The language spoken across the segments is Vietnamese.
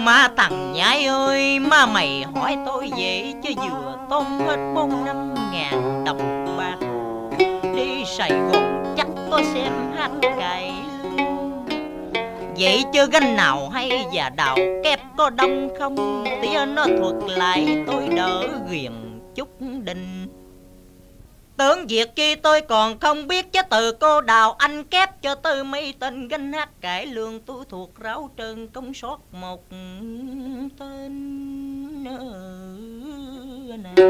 Má thằng nhái ơi, má mày hỏi tôi vậy chứ vừa tốn hết 4-5 ngàn đồng bạc. Đi Sài Gòn chắc có xem hát cày lương. Vậy chứ gánh nào hay và đào kép có đông không? Tía nó thuật lại tôi đỡ ghiền chút đinh. Tưởng việc chi tôi còn không biết, chứ từ cô đào anh kép cho tới mấy tên gánh hát cải lương tôi thuộc ráo trơn không sót một tên nào.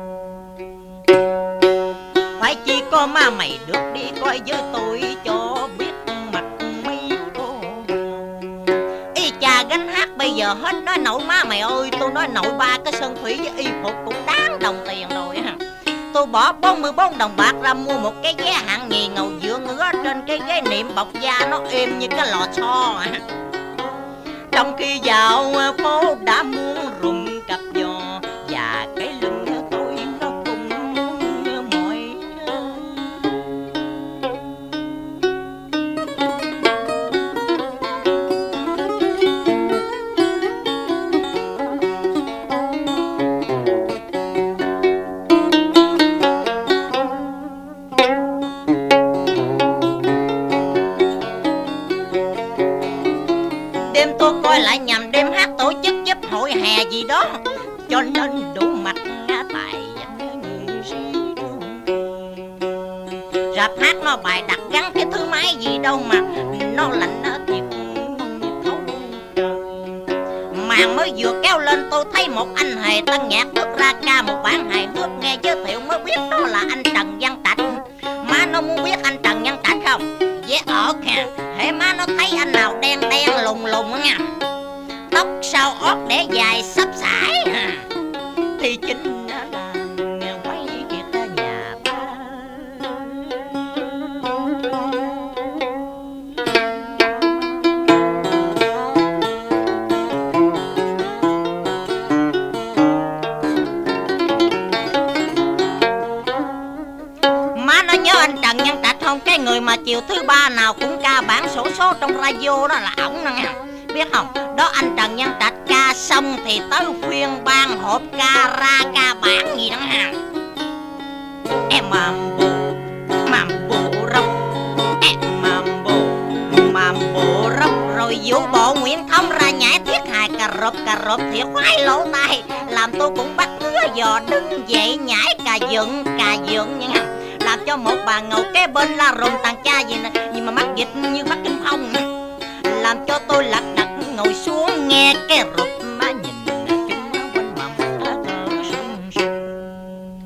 Phải chi có má mày được đi coi với tôi cho biết mặt mấy cô. Y chà gánh hát bây giờ hết nói nội má mày ơi. Tôi nói nội 3 cái sơn thủy với y phục cũng đáng đồng tiền rồi ha. Tôi bỏ 44 đồng bạc ra mua một cái ghế hạng nhì ngầu dựa ngứa trên cái ghế niệm bọc da nó êm như cái lò xo. Trong khi vào phố đã muốn rụng cặp giò và cái lưng tôi nó cũng mỏi. Đêm tôi coi lại nhằm đêm hát tổ chức giúp hội hè gì đó, cho nên đủ mặt tài nghệ sĩ. Rạp hát nó bài đặt gắn cái thứ máy gì đâu mà nó lạnh nó thiệt thấu trời. Màn mới vừa kéo lên tôi thấy một anh hề tân nhạc bước ra ca một bản hài hước, nghe giới thiệu mới biết đó là anh Trần Văn Trạch. Má nó muốn biết anh Trần Văn Trạch không? Dễ ở kìa, hễ má nó thấy anh nào đen đen lùng lùng nha, tóc sau ót để dài sắp sải thì chính là quay kiệt nhà ta. Má nó nhớ anh Trần Văn Trạch không? Cái người mà chiều thứ ba nào cũng ca bản xổ số trong radio đó là ổng nè nha. Biết không? Đó anh Trần Văn Trạch ca xong thì tới phiên ban hộp ca ra ca bản gì đó ha. Em mambo rốc, em mambo rốc. Rồi vũ bộ Nguyễn Thông ra nhảy thiết hài cà rộp thiệt khoái lỗ tai, làm tôi cũng bắt cứa giò đứng dậy nhảy cà dựng nha. Làm cho một bà ngầu kế bên la rùm tàn cha gì nè, nhưng mà mắt dịch như mắt Kinh Phong, làm cho tôi lật đật ngồi xuống nghe cái rụp má nhìn kinh nó quanh mầm cờ sung sung.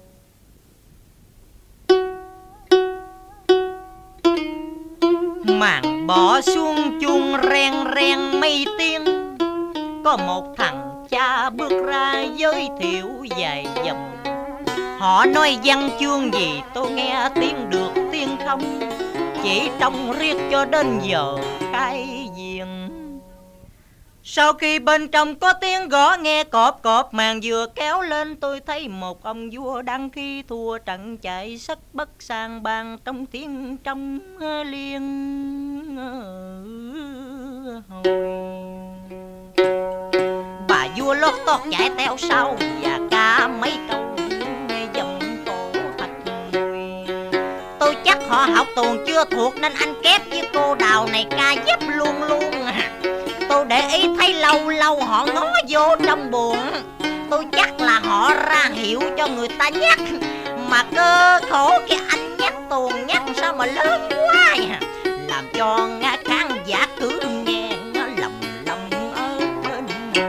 Màn bỏ xuống chuông ren ren mây tiên, có một thằng cha bước ra giới thiệu vài dòng. Họ nói văn chương gì tôi nghe tiếng được tiếng không, chỉ trông riết cho đến giờ khai diện. Sau khi bên trong có tiếng gõ nghe cộp cộp, màn vừa kéo lên tôi thấy một ông vua đang khi thua trận chạy sất bất sang bàn trong thiên trong liên hồi. Bà vua lót tót chạy theo sau và ca mấy câu dòng cổ thật mùi. Tôi chắc họ học tuồng chưa thuộc nên anh kép với cô đào này ca dép luôn luôn. Tôi để ý thấy lâu lâu họ ngó vô trong buồng, tôi chắc là họ ra hiệu cho người ta nhắc. Mà cơ khổ cái anh nhắc tuồng nhắc sao mà lớn quá, làm cho khán giả cứ nghe nó lòng lòng ở bên này.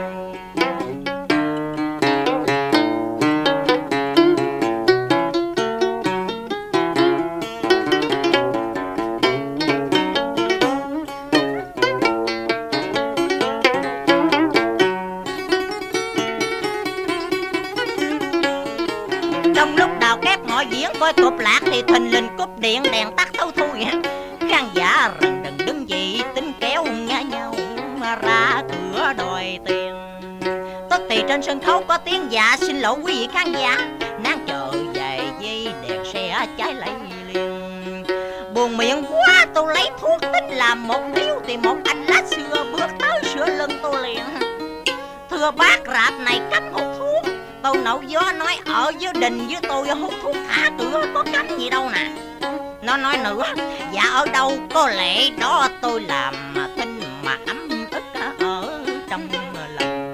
Trong lúc đào kép họ diễn coi cục lạc thì thình lình cúp điện đèn tắt thâu thui. Khán giả rần rần đứng dậy tính kéo ngã nhau mà ra cửa đòi tiền. Tức thì trên sân khấu có tiếng dạ xin lỗi quý vị khán giả, đang chờ vài giây đèn xe cháy lấy liền. Buồn miệng tôi lấy thuốc tích làm một điếu thì một anh lá xưa bước tới sửa lưng tôi liền. xưa bác rạp này cấm hút thuốc. Tôi nậu gió nói ở dưới đình với tôi hút thuốc thả cửa có cấm gì đâu nè. Nó nói nữa, dạ ở đâu có lẽ đó tôi làm thinh mà ấm ức ở trong lòng.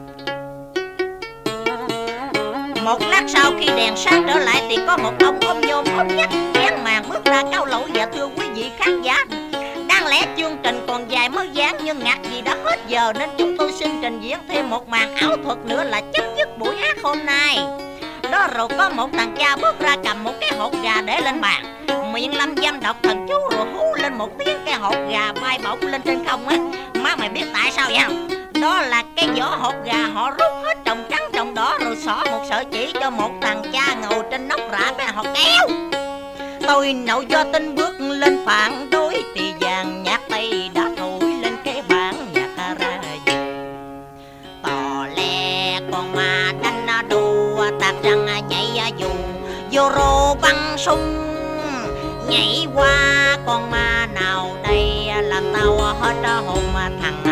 Một lát sau khi đèn sáng trở lại thì có một ông ôm nhôm ốm nhách dán màn bước ra cao lẩu: dạ thưa quý vị khán giả, đáng lẽ chương trình còn dài mới dán nhưng ngặt gì đã hết giờ nên chúng tôi xin trình diễn thêm một màn ảo thuật nữa là chấm dứt buổi hát hôm nay. Đó rồi có một thằng cha bước ra cầm một cái hột gà để lên bàn, miệng lâm dâm đọc thần chú rồi hú lên một tiếng, cái hột gà bay bổng lên trên không á. Má mày biết tại sao vậy không? Đó là cái vỏ hột gà họ rút hết trồng trắng trồng đỏ rồi xỏ một sợi chỉ cho một thằng cha ngồi trên nóc rạp cái họ kéo. Tôi nậu do tin bước lên phản đối thì dàn nhạc Tây đã thổi lên cái bản nhạc ra gì. Tò le con ma đánh đu tạc răng nhảy dù vô rô băng sung, nhảy qua con ma nào đây làm tao hết hồn thằng